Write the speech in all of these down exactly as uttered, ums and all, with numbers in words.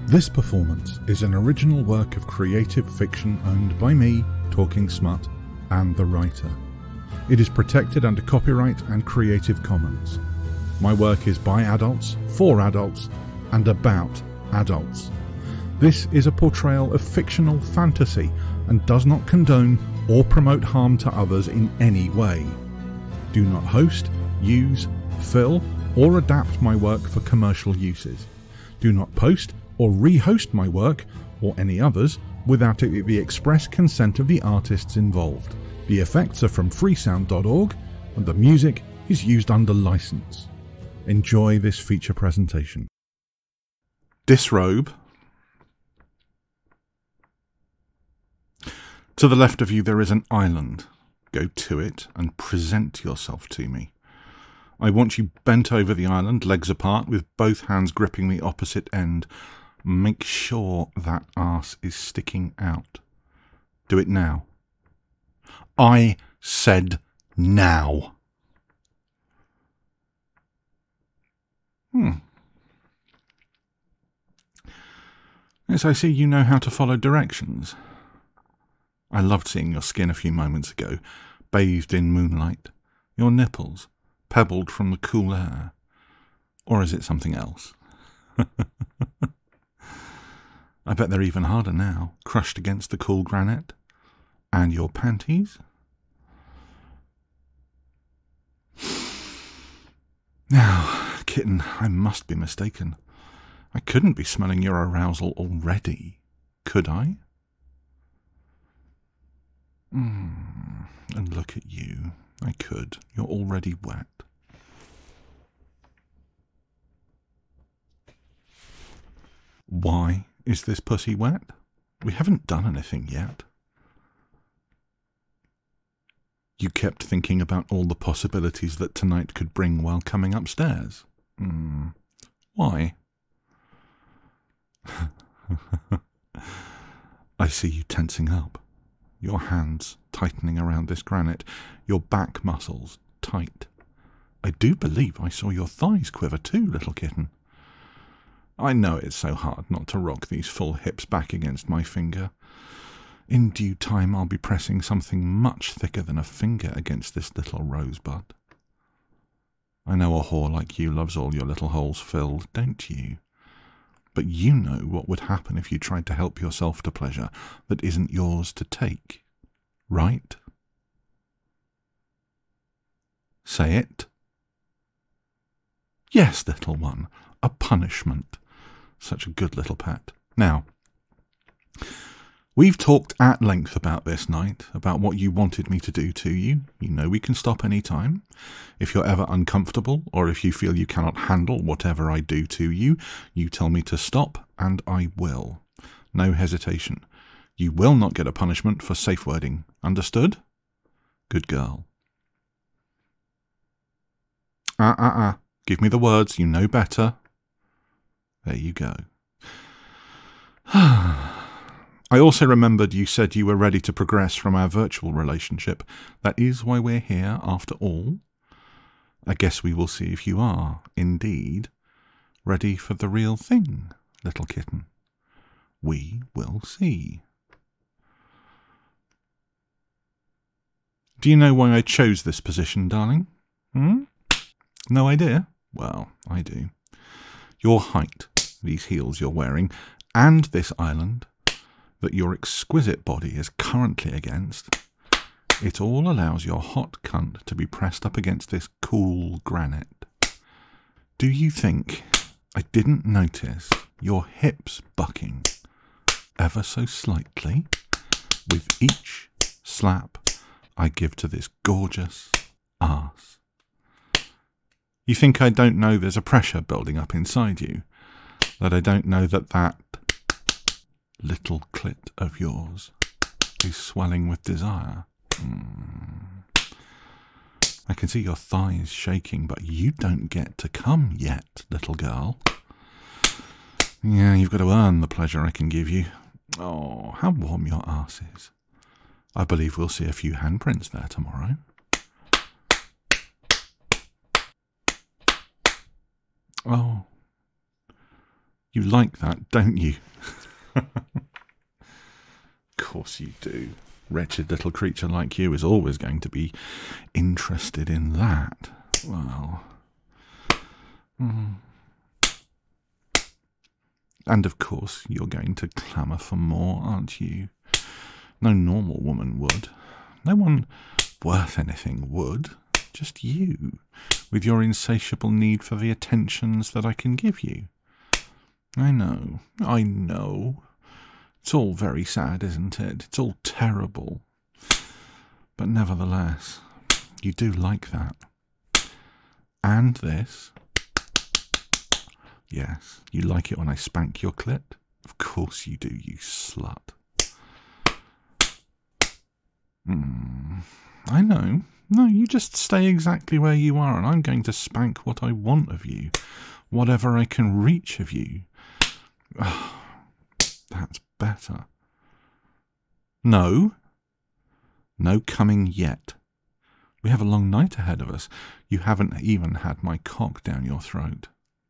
This performance is an original work of creative fiction owned by me, Talking Smut, and the writer. It is protected under copyright and Creative Commons. My work is by adults, for adults, and about adults. This is a portrayal of fictional fantasy and does not condone or promote harm to others in any way. Do not host, use, fill, or adapt my work for commercial uses. Do not post or rehost my work, or any others, without the express consent of the artists involved. The effects are from freesound dot org, and the music is used under license. Enjoy this feature presentation. Disrobe. To the left of you there is an island. Go to it and present yourself to me. I want you bent over the island, legs apart, with both hands gripping the opposite end. Make sure that arse is sticking out. Do it now. I said now. Hmm. Yes, I see you know how to follow directions. I loved seeing your skin a few moments ago, bathed in moonlight, your nipples, pebbled from the cool air. Or is it something else? I bet they're even harder now, crushed against the cool granite. And your panties? Now, kitten, I must be mistaken. I couldn't be smelling your arousal already, could I? Mm, and look at you. I could. You're already wet. Why is this pussy wet? We haven't done anything yet. You kept thinking about all the possibilities that tonight could bring while coming upstairs. Mm. Why? I see you tensing up, your hands tightening around this granite, your back muscles tight. I do believe I saw your thighs quiver too, little kitten. I know it's so hard not to rock these full hips back against my finger. In due time I'll be pressing something much thicker than a finger against this little rosebud. I know a whore like you loves all your little holes filled, don't you? But you know what would happen if you tried to help yourself to pleasure that isn't yours to take, right? Say it. Yes, little one, a punishment. Such a good little pet. Now, we've talked at length about this night, about what you wanted me to do to you. You know we can stop any time. If you're ever uncomfortable, or if you feel you cannot handle whatever I do to you, you tell me to stop, and I will. No hesitation. You will not get a punishment for safe wording. Understood? Good girl. Ah-ah-ah. Give me the words. You know better. There you go. I also remembered you said you were ready to progress from our virtual relationship. That is why we're here, after all. I guess we will see if you are, indeed, ready for the real thing, little kitten. We will see. Do you know why I chose this position, darling? Hmm? No idea? Well, I do. Your height, these heels you're wearing, and this island that your exquisite body is currently against, it all allows your hot cunt to be pressed up against this cool granite. Do you think I didn't notice your hips bucking ever so slightly with each slap I give to this gorgeous arse? You think I don't know there's a pressure building up inside you? That I don't know that that little clit of yours is swelling with desire? Mm. I can see your thighs shaking, but you don't get to come yet, little girl. Yeah, you've got to earn the pleasure I can give you. Oh, how warm your arse is. I believe we'll see a few handprints there tomorrow. Oh, You like that, don't you? Of course you do. Wretched little creature like you is always going to be interested in that. Well... Mm. And of course you're going to clamour for more, aren't you? No normal woman would. No one worth anything would. Just you, with your insatiable need for the attentions that I can give you. I know, I know. It's all very sad, isn't it? It's all terrible. But nevertheless, you do like that. And this. Yes, you like it when I spank your clit? Of course you do, you slut. Mm, I know. No, you just stay exactly where you are, and I'm going to spank what I want of you. Whatever I can reach of you. Oh, that's better. No. No coming yet. We have a long night ahead of us. You haven't even had my cock down your throat.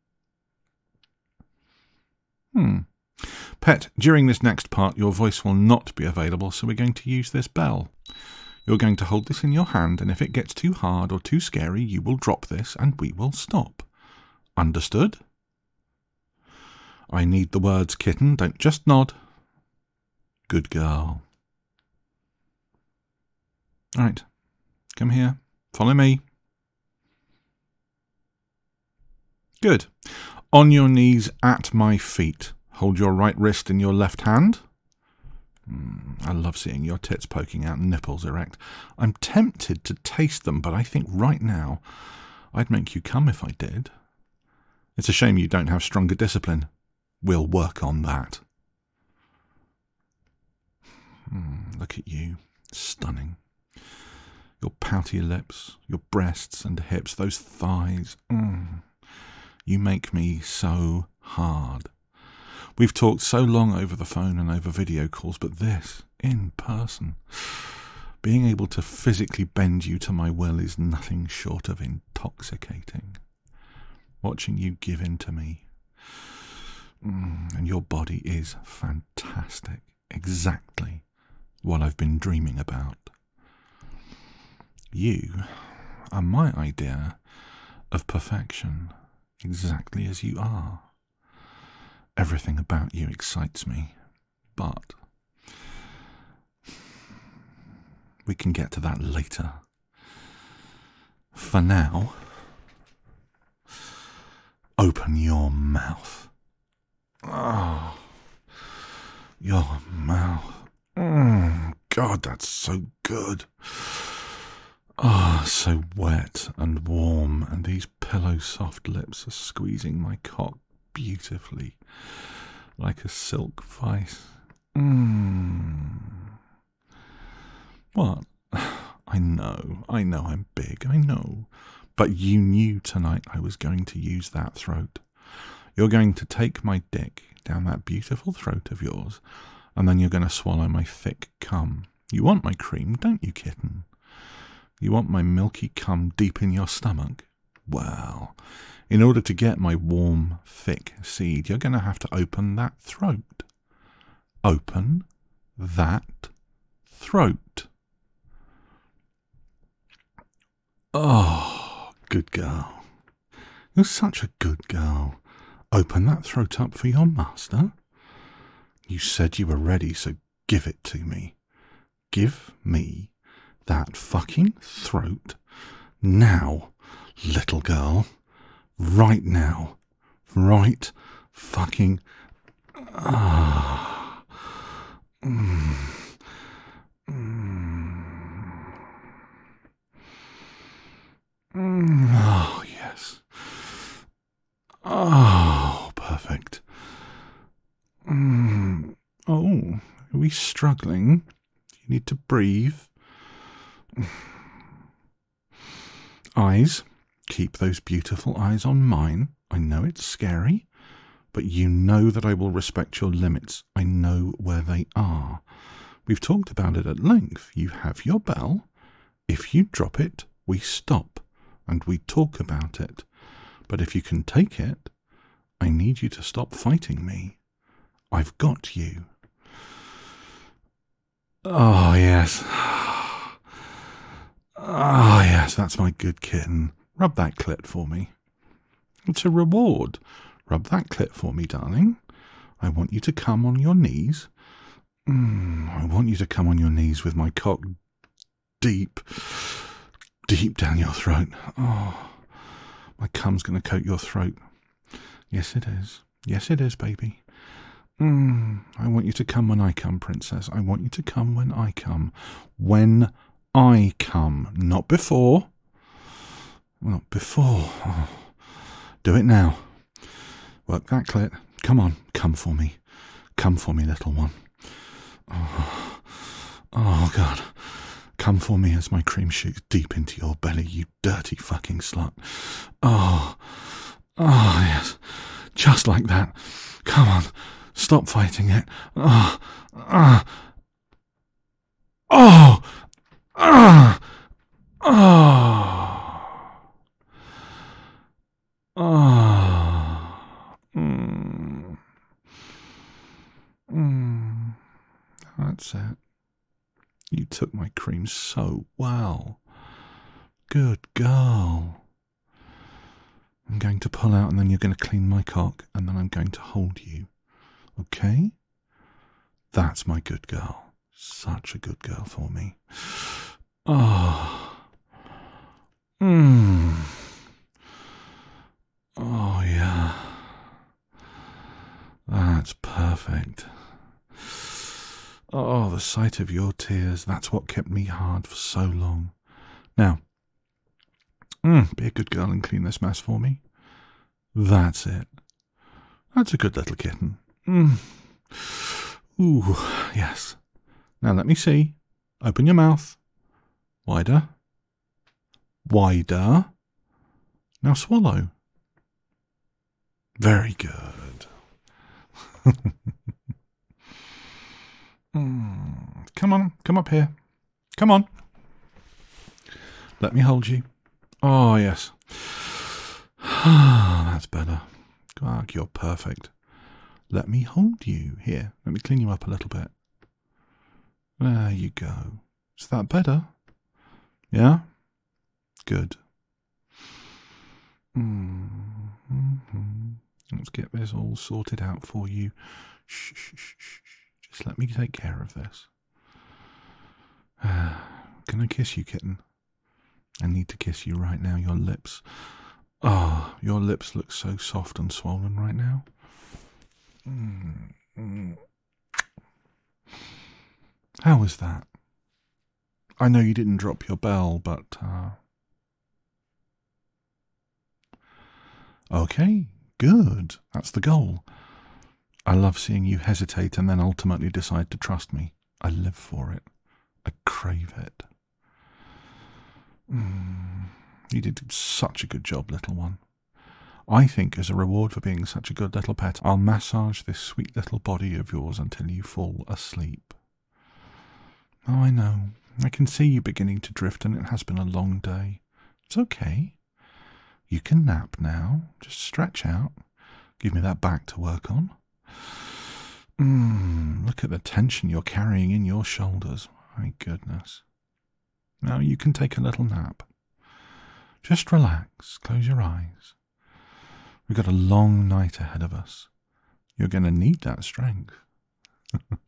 Hmm. Pet, during this next part, your voice will not be available, so we're going to use this bell. You're going to hold this in your hand, and if it gets too hard or too scary, you will drop this, and we will stop. Understood? I need the words, kitten. Don't just nod. Good girl. All right. Come here. Follow me. Good. On your knees at my feet. Hold your right wrist in your left hand. Mm, I love seeing your tits poking out and nipples erect. I'm tempted to taste them, but I think right now I'd make you come if I did. It's a shame you don't have stronger discipline. We'll work on that. Mm, look at you. Stunning. Your pouty lips, your breasts and hips, those thighs. Mm. You make me so hard. We've talked so long over the phone and over video calls, but this, in person, being able to physically bend you to my will is nothing short of intoxicating. Watching you give in to me. Mm, and your body is fantastic. Exactly what I've been dreaming about. You are my idea of perfection, exactly as you are. Everything about you excites me, but we can get to that later. For now, open your mouth. Oh, your mouth. Mm, God, that's so good. Ah, oh, so wet and warm, and these pillow-soft lips are squeezing my cock beautifully, like a silk vice. Mmm. What? I know, I know I'm big, I know. But you knew tonight I was going to use that throat. You're going to take my dick down that beautiful throat of yours, and then you're going to swallow my thick cum. You want my cream, don't you, kitten? You want my milky cum deep in your stomach? Well, in order to get my warm, thick seed, you're going to have to open that throat. Open that throat. Oh, good girl. You're such a good girl. Open that throat up for your master. You said you were ready, so give it to me. Give me that fucking throat now, little girl. Right now. Right fucking... Ah. Mm. Mm. Mm. Oh, yes. Oh, perfect. Mm. Oh, are we struggling? You need to breathe. Eyes. Keep those beautiful eyes on mine. I know it's scary, but you know that I will respect your limits. I know where they are. We've talked about it at length. You have your bell. If you drop it, we stop, and we talk about it. But if you can take it, I need you to stop fighting me. I've got you. Oh, yes. Oh, yes, that's my good kitten. Rub that clit for me. It's a reward. Rub that clit for me, darling. I want you to come on your knees. Mm, I want you to come on your knees with my cock deep, deep down your throat. Oh, my cum's going to coat your throat. Yes, it is. Yes, it is, baby. Mm, I want you to come when I come, princess. I want you to come when I come. When I come. Not before. Not before. Oh. Do it now. Work that clit. Come on. Come for me. Come for me, little one. Oh, oh God. Come for me as my cream shoots deep into your belly, you dirty fucking slut. Oh. Oh, yes. Just like that. Come on. Stop fighting it. Oh. Oh. Oh. Oh. Oh. Oh. Mm. Mm. That's it. You took my cream so well. Good girl. I'm going to pull out and then you're going to clean my cock and then I'm going to hold you. Okay? That's my good girl. Such a good girl for me. Oh. Mmm. Oh, yeah. That's perfect. Oh, the sight of your tears. That's what kept me hard for so long. Now, mm, be a good girl and clean this mess for me. That's it. That's a good little kitten. Mm. Ooh, yes. Now let me see. Open your mouth. Wider. Wider. Now swallow. Very good. mm. Come on, come up here. Come on. Let me hold you. Oh, yes. That's better. God, you're perfect. Let me hold you. Here, let me clean you up a little bit. There you go. Is that better? Yeah? Good. Mm-hmm. Let's get this all sorted out for you. Shh, shh, shh, shh. Just let me take care of this. Uh, can I kiss you, kitten? I need to kiss you right now. Your lips. Oh, your lips look so soft and swollen right now. Mm, mm. How was that? I know you didn't drop your bell, but... Uh... Okay, good. That's the goal. I love seeing you hesitate and then ultimately decide to trust me. I live for it. I crave it. Mm, you did such a good job, little one. I think as a reward for being such a good little pet, I'll massage this sweet little body of yours until you fall asleep. Oh, I know. I can see you beginning to drift and it has been a long day. It's okay. You can nap now. Just stretch out. Give me that back to work on. Mm, look at the tension you're carrying in your shoulders. My goodness. Now you can take a little nap. Just relax. Close your eyes. We've got a long night ahead of us. You're going to need that strength.